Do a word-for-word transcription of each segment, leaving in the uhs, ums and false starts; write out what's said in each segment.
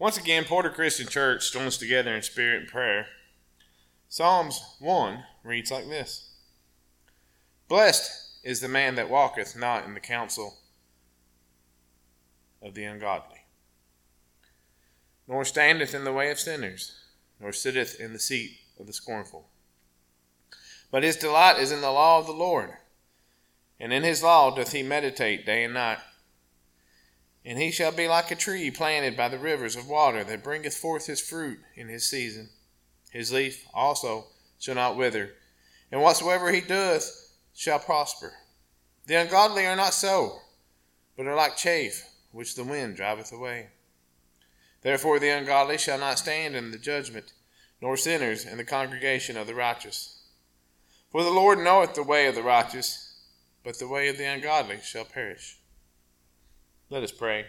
Once again, Porter Christian Church joins together in spirit and prayer. Psalms one reads like this. Blessed is the man that walketh not in the counsel of the ungodly, nor standeth in the way of sinners, nor sitteth in the seat of the scornful. But his delight is in the law of the Lord, and in his law doth he meditate day and night. And he shall be like a tree planted by the rivers of water, that bringeth forth his fruit in his season. His leaf also shall not wither, and whatsoever he doeth shall prosper. The ungodly are not so, but are like chaff, which the wind driveth away. Therefore the ungodly shall not stand in the judgment, nor sinners in the congregation of the righteous. For the Lord knoweth the way of the righteous, but the way of the ungodly shall perish. Let us pray.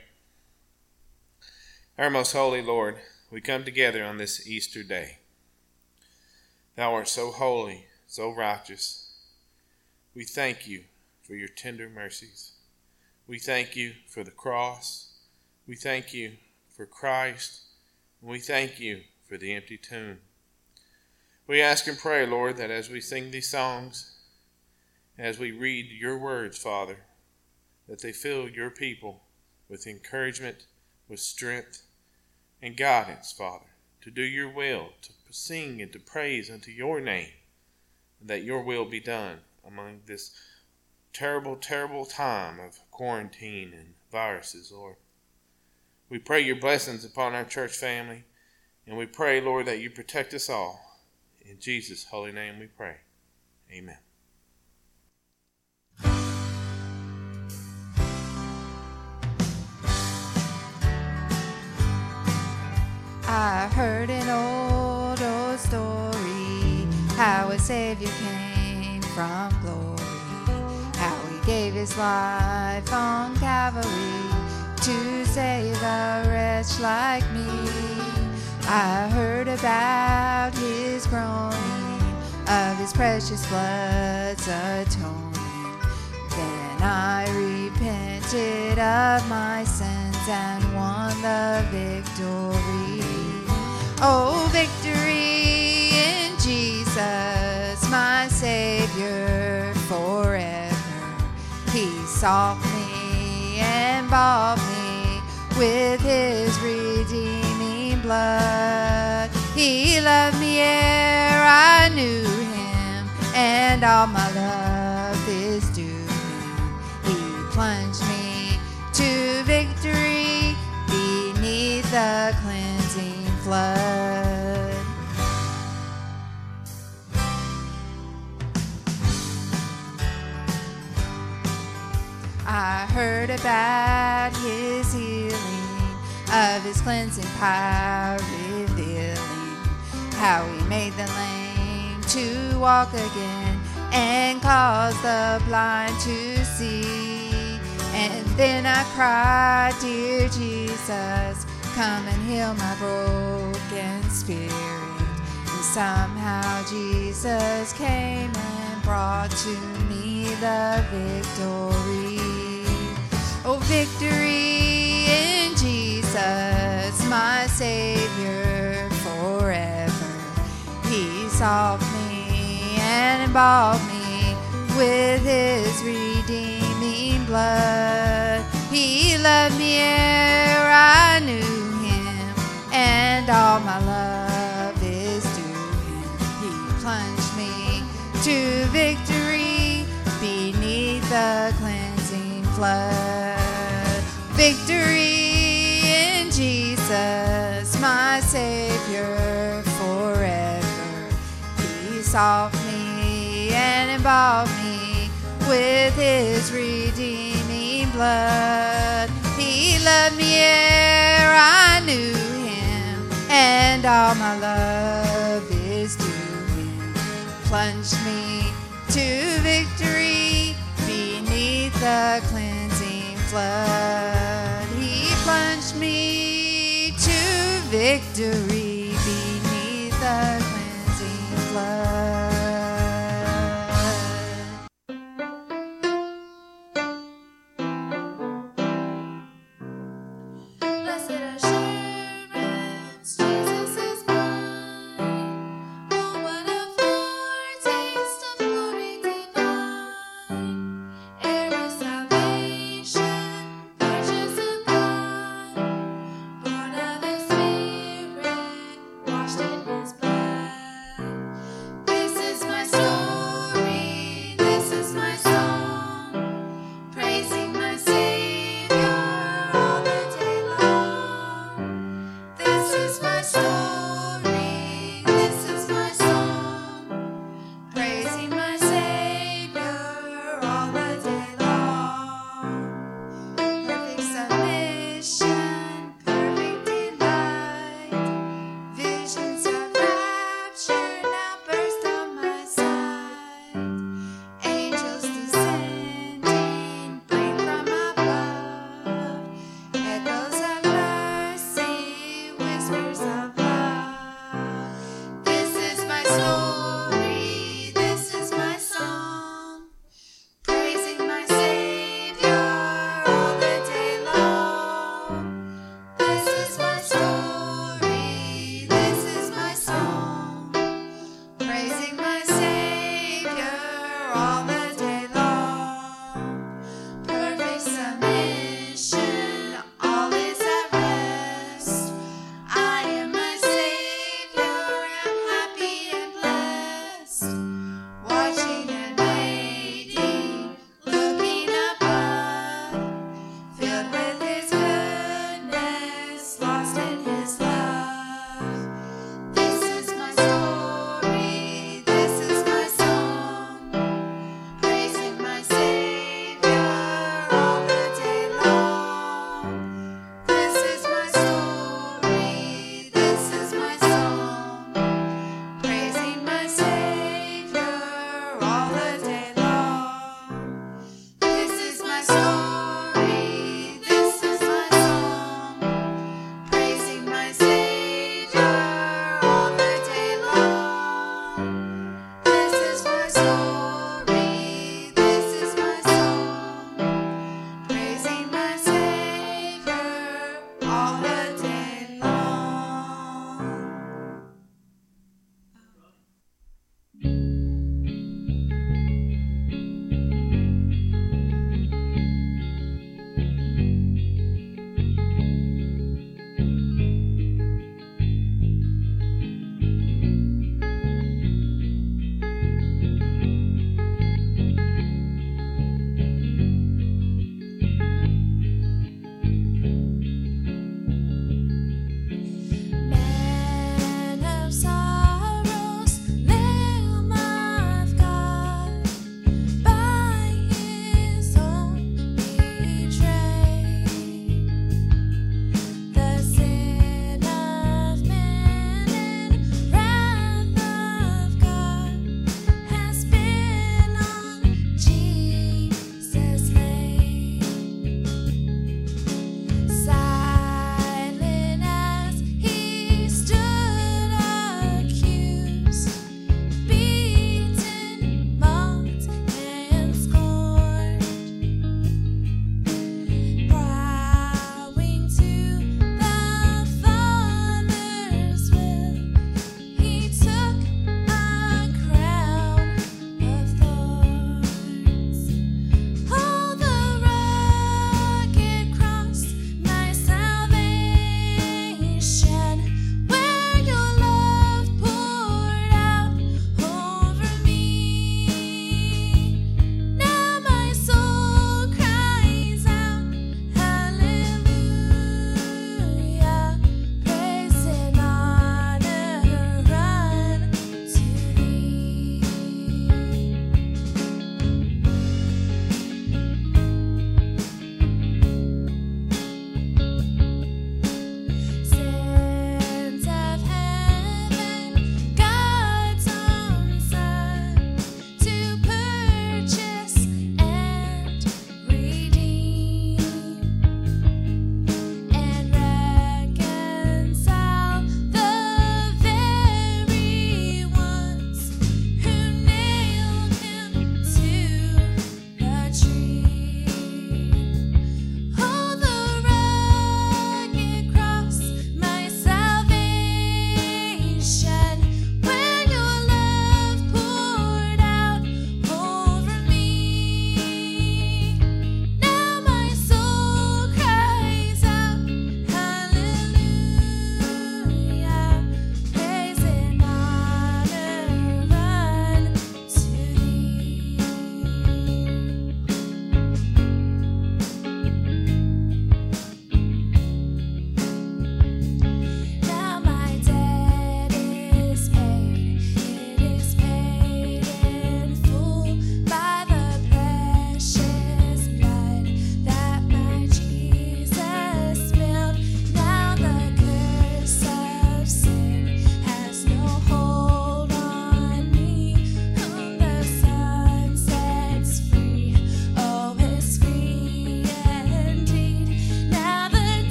Our most holy Lord, we come together on this Easter day. Thou art so holy, so righteous. We thank you for your tender mercies. We thank you for the cross. We thank you for Christ. And we thank you for the empty tomb. We ask and pray, Lord, that as we sing these songs, as we read your words, Father, that they fill your people with encouragement, with strength, and guidance, Father, to do your will, to sing and to praise unto your name, and that your will be done among this terrible, terrible time of quarantine and viruses, Lord. We pray your blessings upon our church family, and we pray, Lord, that you protect us all. In Jesus' holy name we pray. Amen. I heard an old, old story, how a Savior came from glory, how he gave his life on Calvary to save a wretch like me. I heard about his groaning, of his precious blood's atonement. Then I repented of my sins and won the victory. Oh, victory in Jesus, my Savior forever. He sought me and bought me with his redeeming blood. He loved me ere I knew him, and all my love is due him. He plunged me to victory beneath the cleansing flood. I heard about his healing, of his cleansing power revealing, how he made the lame to walk again and caused the blind to see. And then I cried, dear Jesus, come and heal my broken spirit. And somehow Jesus came and brought to me the victory. Oh, victory in Jesus, my Savior forever. He sought me and bought me with his redeeming blood. He loved me ere I knew him, and all my love is due him. He plunged me to victory beneath the cleansing flood. Victory in Jesus, my Savior forever. He sought me and bought me with his redeeming blood. He loved me ere I knew him, and all my love is due him. Plunged me to victory beneath the cleansing flood. He plunged me to victory beneath the cleansing flood. Blessed assurance.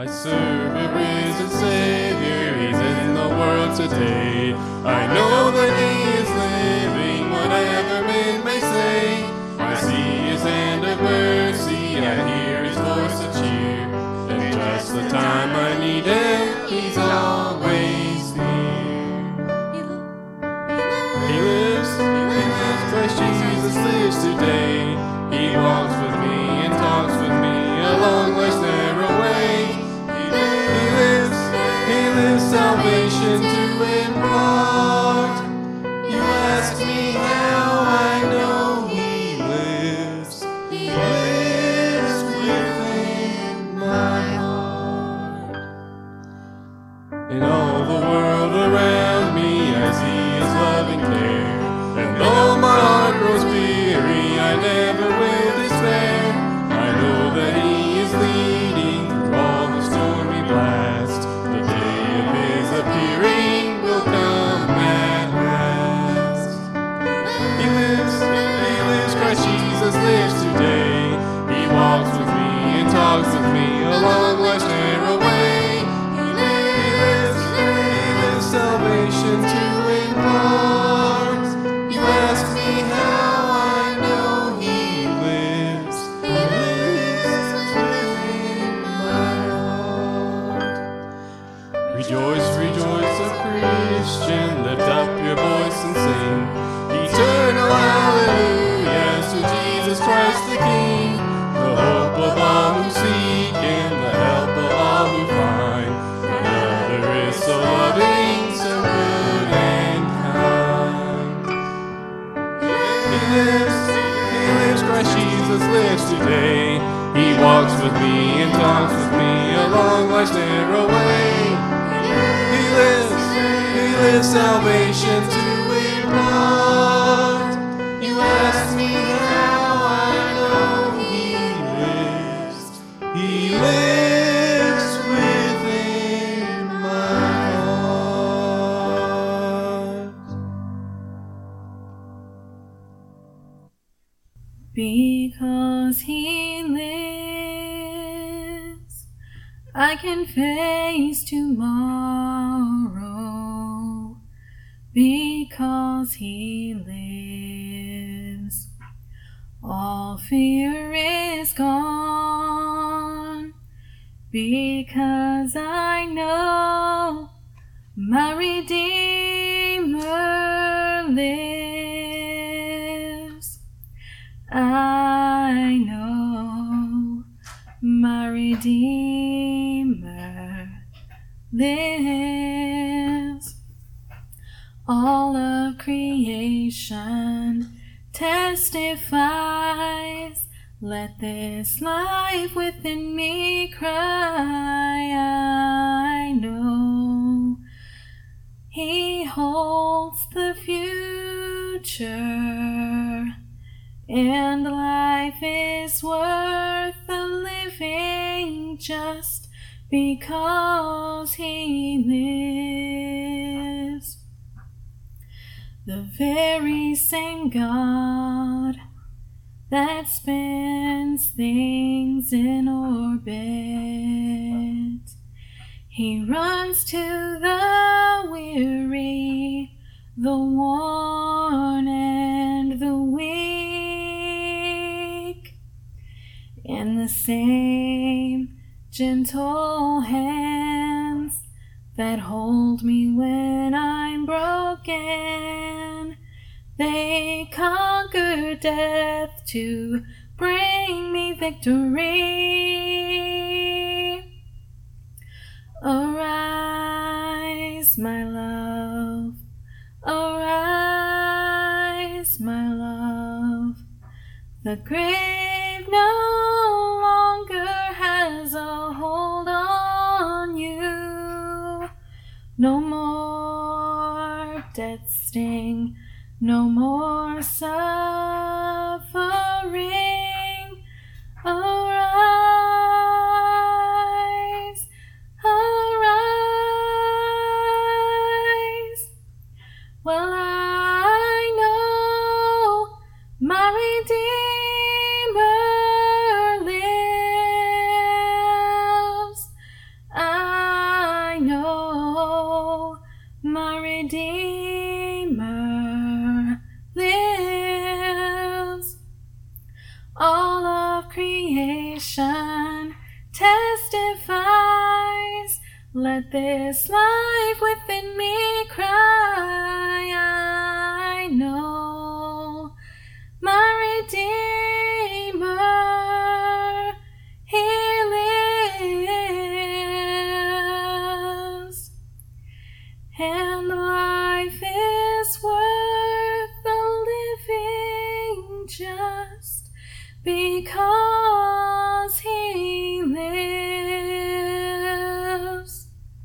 serve a risen Savior. He's in the world today. I know that He is living, whatever men may say. I see His hand of mercy, I hear His voice of cheer. And just the time I need Him, He's always near. He lives, He lives, Christ Jesus lives today. He walks with me and talks with me along life's narrow way. He lives, He lives, salvation to impart. You ask me how I know He lives. He lives within my heart. In all the world around me I see His loving care. And though my heart grows weary, I never will despair. I know that He is leading through all the stormy blast. The day of His appearing will come at last. He lives, He lives, Christ Jesus lives today. He walks with me and talks with me along life's narrow way. He lives, He lives, salvation to impart. You ask me how I know He lives. He lives within my heart. Rejoice, rejoice, O Christian, lift up your voice and sing eternal hallelujah to Jesus Christ the King, the hope of all who seek Him, the help of all who find. Another is so loving, so good and kind. He lives, He lives, Christ Jesus lives today. He walks with me and talks with me along life's narrow way. He lives, He lives, salvation to impart. You ask me how I know He lives. He lives within my heart. Because He lives, I can face tomorrow. Because He lives, all fear is gone. Because I know my Redeemer lives. I know my Redeemer lives. All of creation testifies. Let this life within me cry. I know He holds the future, and life is worth the living just because He lives. The very same God that spins things in orbit, He runs to the weary, the worn and the weak. In the same gentle hands that hold me when I'm broken, they conquer death to bring me victory. Arise, my love, arise, my love. The grave no longer has a hold on you. No more death sting, no more suffering. Arise, arise. Well, I know my Redeemer lives. Let this life within me cry, I know my Redeemer, He lives, and life is worth the living just because He lives.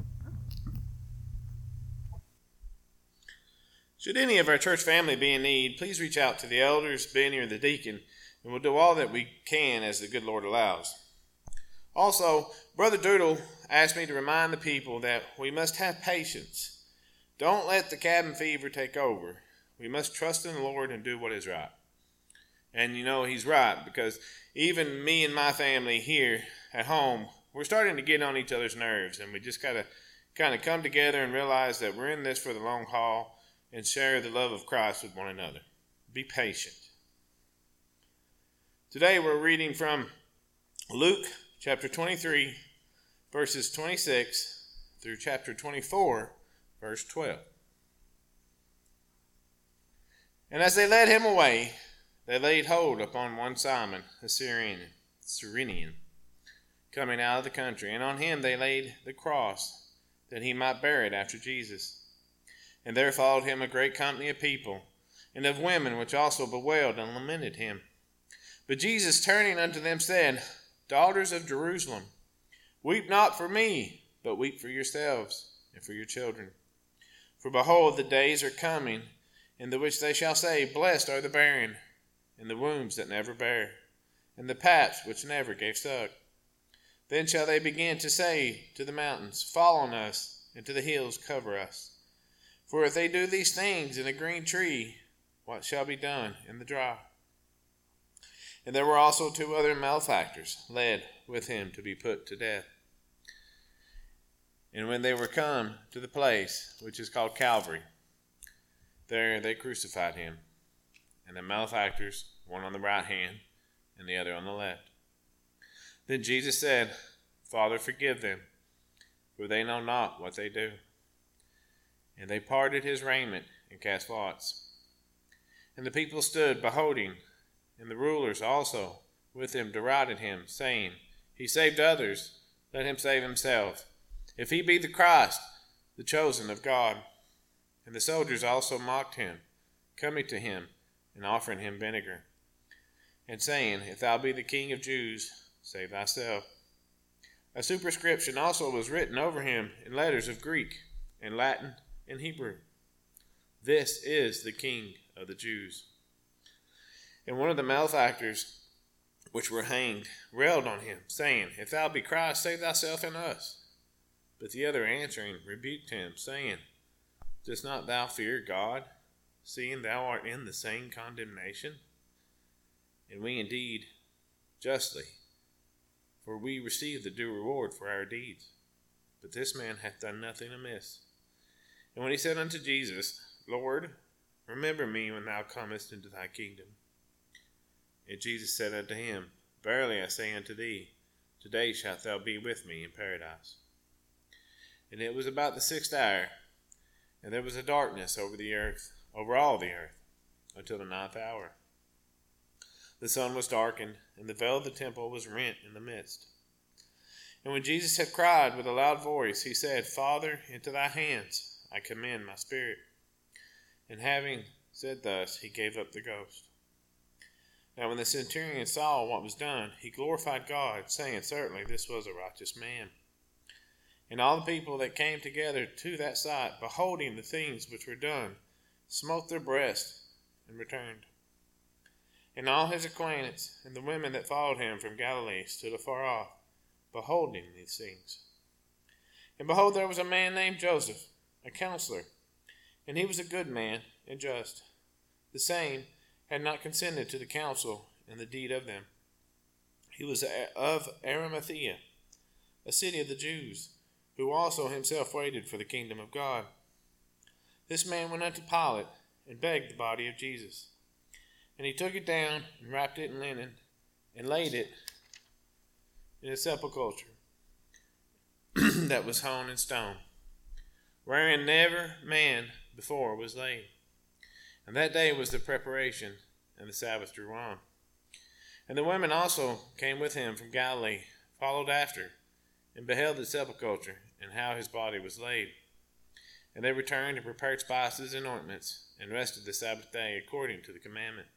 Should any of our church family be in need, please reach out to the elders, Benny, or the deacon, and we'll do all that we can as the good Lord allows. Also, Brother Doodle asked me to remind the people that we must have patience. Don't let the cabin fever take over. We must trust in the Lord and do what is right. And you know, he's right, because even me and my family here at home, we're starting to get on each other's nerves, and we just got to kind of come together and realize that we're in this for the long haul and share the love of Christ with one another. Be patient. Today we're reading from Luke chapter twenty-three, verses twenty-six through chapter twenty-four, verse twelve. And as they led him away, they laid hold upon one Simon, a Syrian, Cyrenian, coming out of the country, and on him they laid the cross, that he might bear it after Jesus. And there followed him a great company of people, and of women which also bewailed and lamented him. But Jesus, turning unto them, said, Daughters of Jerusalem, weep not for me, but weep for yourselves and for your children. For behold, the days are coming, in the which they shall say, Blessed are the barren, and the wombs that never bare, and the paps which never gave suck. Then shall they begin to say to the mountains, Fall on us, and to the hills cover us. For if they do these things in a green tree, what shall be done in the dry? And there were also two other malefactors led with him to be put to death. And when they were come to the place which is called Calvary, there they crucified him, and the malefactors, one on the right hand and the other on the left. Then Jesus said, Father, forgive them, for they know not what they do. And they parted his raiment and cast lots. And the people stood beholding, and the rulers also with him derided him, saying, He saved others, let him save himself, if he be the Christ, the chosen of God. And the soldiers also mocked him, coming to him and offering him vinegar, and saying, If thou be the King of Jews, save thyself. A superscription also was written over him in letters of Greek and Latin and Hebrew, This is the King of the Jews. And one of the malefactors which were hanged railed on him, saying, If thou be Christ, save thyself and us. But the other answering rebuked him, saying, Dost not thou fear God, seeing thou art in the same condemnation? And we indeed justly, for we receive the due reward for our deeds. But this man hath done nothing amiss. And when he said unto Jesus, Lord, remember me when thou comest into thy kingdom. And Jesus said unto him, Verily I say unto thee, today shalt thou be with me in paradise. And it was about the sixth hour, and there was a darkness over the earth, over all the earth, until the ninth hour. The sun was darkened, and the veil of the temple was rent in the midst. And when Jesus had cried with a loud voice, he said, Father, into thy hands I commend my spirit. And having said thus, he gave up the ghost. Now when the centurion saw what was done, he glorified God, saying, Certainly this was a righteous man. And all the people that came together to that sight, beholding the things which were done, smote their breasts and returned. And all his acquaintance and the women that followed him from Galilee stood afar off, beholding these things. And behold, there was a man named Joseph, a counselor, and he was a good man and just. The same had not consented to the counsel and the deed of them. He was of Arimathea, a city of the Jews, who also himself waited for the kingdom of God. This man went unto Pilate and begged the body of Jesus. And he took it down and wrapped it in linen and laid it in a sepulchre. that was hewn in stone, wherein never man before was laid. And that day was the preparation, and the Sabbath drew on. And the women also came with him from Galilee, followed after, and beheld the sepulchre, and how his body was laid. And they returned and prepared spices and ointments, and rested the Sabbath day according to the commandment.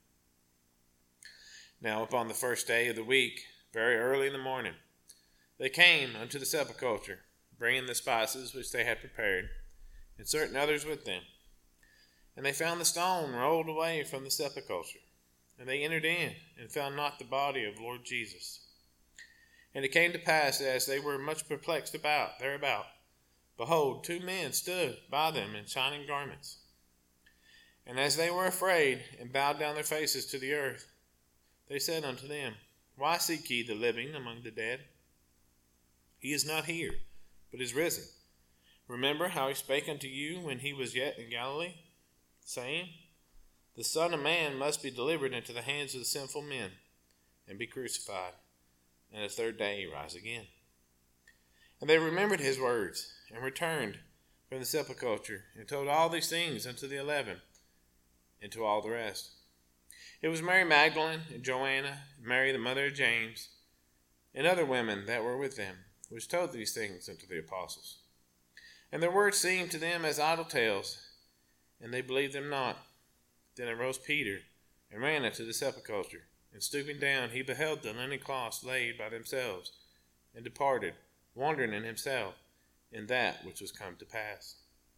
Now upon the first day of the week, very early in the morning, they came unto the sepulchre, bringing the spices which they had prepared, and certain others with them. And they found the stone rolled away from the sepulchre. And they entered in, and found not the body of Lord Jesus. And it came to pass, as they were much perplexed about thereabout, behold, two men stood by them in shining garments. And as they were afraid, and bowed down their faces to the earth, they said unto them, Why seek ye the living among the dead? He is not here, but is risen. Remember how he spake unto you when he was yet in Galilee, saying, The Son of Man must be delivered into the hands of the sinful men, and be crucified, and the third day rise again. And they remembered his words, and returned from the sepulchre, and told all these things unto the eleven, and to all the rest. It was Mary Magdalene, and Joanna, and Mary the mother of James, and other women that were with them, which told these things unto the apostles. And their words seemed to them as idle tales, and they believed them not. Then arose Peter, and ran unto the sepulchre, and stooping down, he beheld the linen cloths laid by themselves, and departed, wondering in himself in that which was come to pass.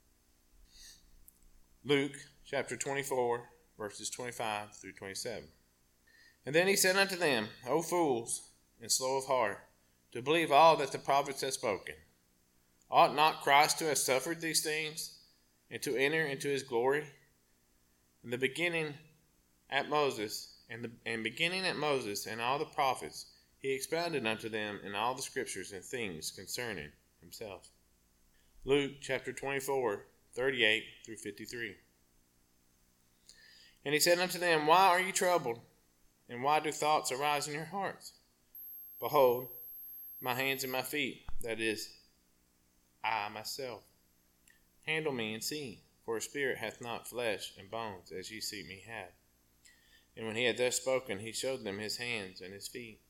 Luke chapter twenty-four, verses twenty-five through twenty-seven. And then he said unto them, O fools, and slow of heart, to believe all that the prophets have spoken. Ought not Christ to have suffered these things, and to enter into his glory? In the beginning at Moses, and, the, and beginning at Moses and all the prophets, he expounded unto them in all the scriptures and things concerning himself. Luke chapter twenty-four, thirty-eight through fifty-three. And he said unto them, Why are ye troubled? And why do thoughts arise in your hearts? Behold, my hands and my feet, that is, I myself. Handle me and see, for a spirit hath not flesh and bones, as ye see me have. And when he had thus spoken, he showed them his hands and his feet.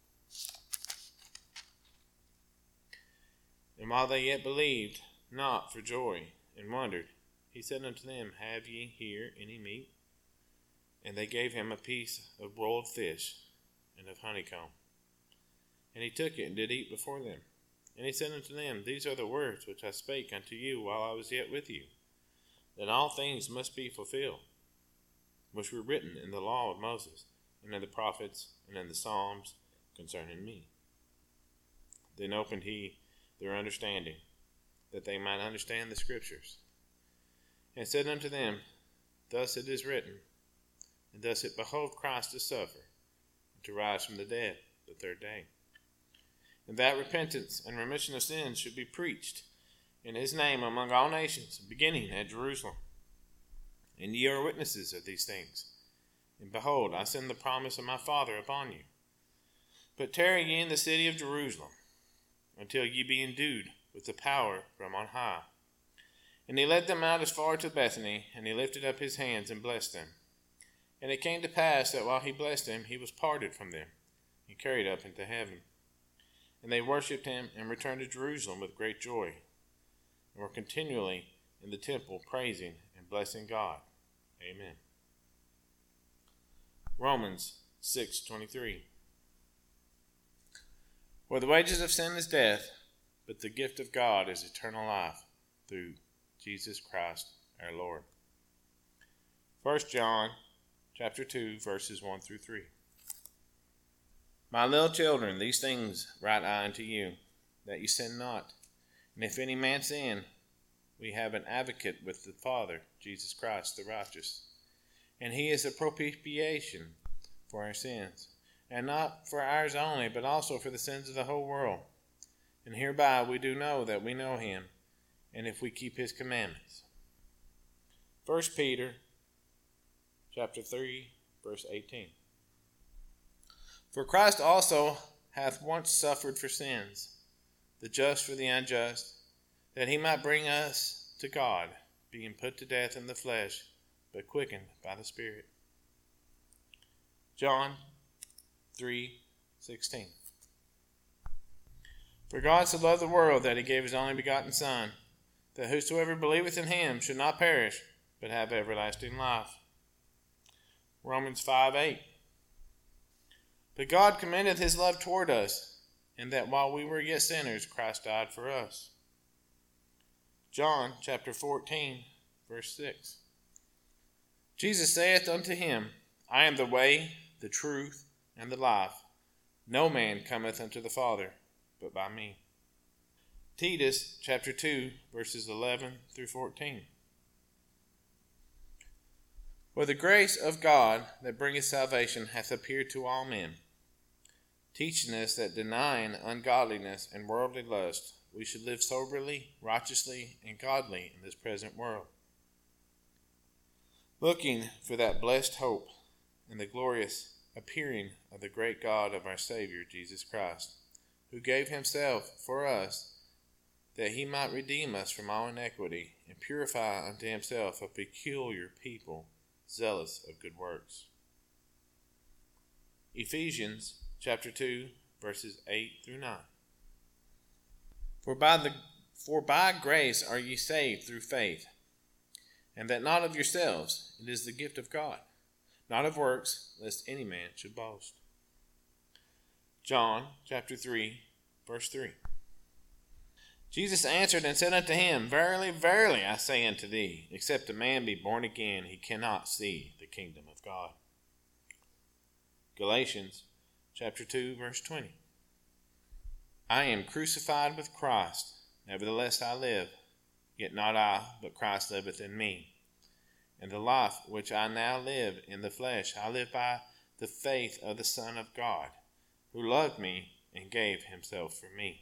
And while they yet believed not for joy, and wondered, he said unto them, Have ye here any meat? And they gave him a piece of broiled fish and of honeycomb. And he took it and did eat before them. And he said unto them, These are the words which I spake unto you while I was yet with you, that all things must be fulfilled, which were written in the law of Moses, and in the prophets, and in the Psalms concerning me. Then opened he their understanding, that they might understand the scriptures, and said unto them, Thus it is written, and thus it behoved Christ to suffer, and to rise from the dead the third day, and that repentance and remission of sins should be preached in his name among all nations, beginning at Jerusalem. And ye are witnesses of these things. And behold, I send the promise of my Father upon you. But tarry ye in the city of Jerusalem, until ye be endued with the power from on high. And he led them out as far to Bethany, and he lifted up his hands and blessed them. And it came to pass that while he blessed them, he was parted from them, and carried up into heaven. And they worshipped him, and returned to Jerusalem with great joy, and were continually in the temple praising and blessing God. Amen. Romans six twenty-three. For the wages of sin is death, but the gift of God is eternal life through Jesus Christ our Lord. First John chapter two, verses one through three. My little children, these things write I unto you, that ye sin not. And if any man sin, we have an advocate with the Father, Jesus Christ the righteous. And he is a propitiation for our sins, and not for ours only, but also for the sins of the whole world. And hereby we do know that we know him, and if we keep his commandments. First Peter chapter three, verse eighteen. For Christ also hath once suffered for sins, the just for the unjust, that he might bring us to God, being put to death in the flesh, but quickened by the Spirit. John three sixteen. For God so loved the world that he gave his only begotten Son, that whosoever believeth in him should not perish, but have everlasting life. Romans five eight. But God commendeth his love toward us, in that while we were yet sinners, Christ died for us. John chapter fourteen, verse six. Jesus saith unto him, I am the way, the truth, and the life. No man cometh unto the Father, but by me. Titus chapter two, verses eleven through fourteen. For the grace of God that bringeth salvation hath appeared to all men, teaching us that denying ungodliness and worldly lust, we should live soberly, righteously, and godly in this present world, looking for that blessed hope and the glorious appearing of the great God of our Savior Jesus Christ, who gave himself for us, that he might redeem us from all iniquity, and purify unto himself a peculiar people, zealous of good works. Ephesians chapter two, verses eight through nine. For by the for by grace are ye saved through faith, and that not of yourselves, it is the gift of God, not of works, lest any man should boast. John chapter three, verse three. Jesus answered and said unto him, Verily, verily, I say unto thee, except a man be born again, he cannot see the kingdom of God. Galatians chapter two, verse twenty. I am crucified with Christ, nevertheless I live, yet not I, but Christ liveth in me. And the life which I now live in the flesh, I live by the faith of the Son of God, who loved me and gave himself for me.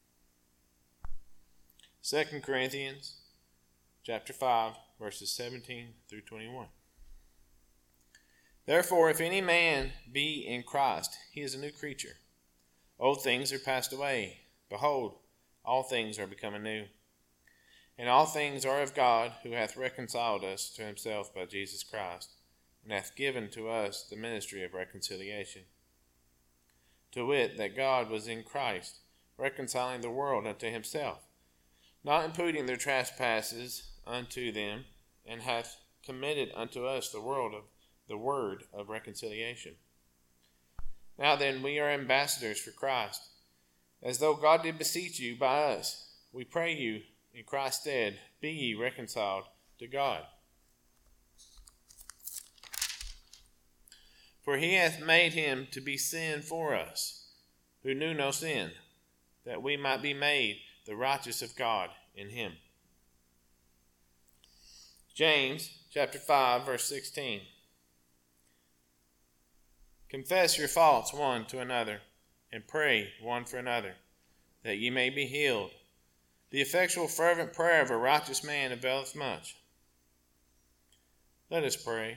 Second Corinthians chapter five, verses seventeen through twenty-one. Therefore, if any man be in Christ, he is a new creature. Old things are passed away. Behold, all things are become anew. And all things are of God, who hath reconciled us to himself by Jesus Christ, and hath given to us the ministry of reconciliation. To wit, that God was in Christ, reconciling the world unto himself, not imputing their trespasses unto them, and hath committed unto us the world of the word of reconciliation. Now then, we are ambassadors for Christ, as though God did beseech you by us. We pray you, in Christ's stead, be ye reconciled to God. For he hath made him to be sin for us, who knew no sin, that we might be made the righteousness of God in him. James chapter five, verse sixteen. Confess your faults one to another, and pray one for another, that ye may be healed. The effectual fervent prayer of a righteous man availeth much. Let us pray.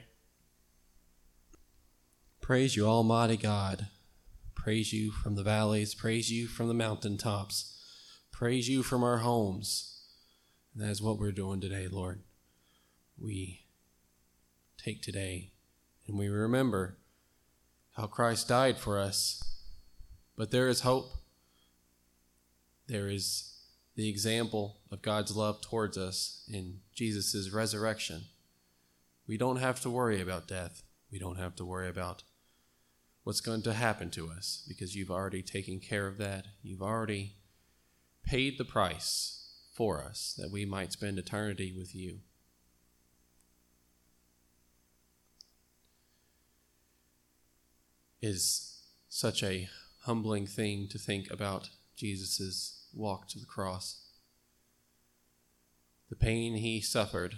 Praise you, Almighty God. Praise you from the valleys. Praise you from the mountaintops. Praise you from our homes. And that is what we're doing today, Lord. We take today and we remember how Christ died for us. But there is hope. There is the example of God's love towards us in Jesus' resurrection. We don't have to worry about death. We don't have to worry about what's going to happen to us, because you've already taken care of that. You've already paid the price for us that we might spend eternity with you. It is such a humbling thing to think about Jesus' walk to the cross. The pain he suffered,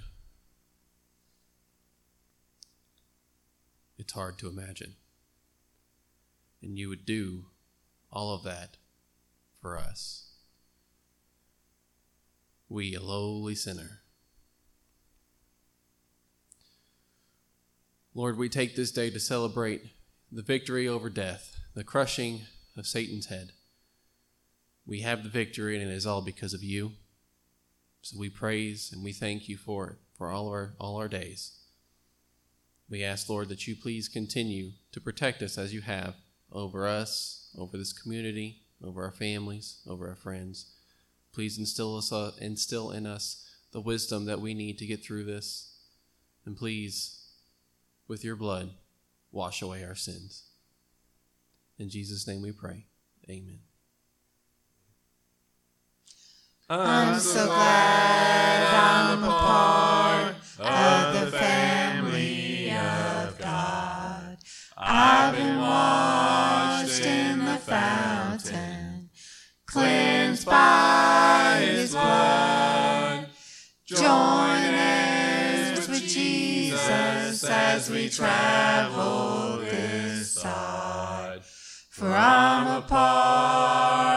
it's hard to imagine. And you would do all of that for us. We, a lowly sinner. Lord, we take this day to celebrate the victory over death, the crushing of Satan's head, we have the victory, and it is all because of you. So we praise and we thank you for it, for all our all our days. We ask, Lord, that you please continue to protect us as you have over us, over this community, over our families, over our friends. Please instill us, uh, instill in us the wisdom that we need to get through this. And please, with your blood, wash away our sins. In Jesus' name we pray. Amen. I'm so glad I'm a part of the family of God. I've been washed in the fountain, cleansed by his blood. Join hands with Jesus as we travel this side, for I'm a part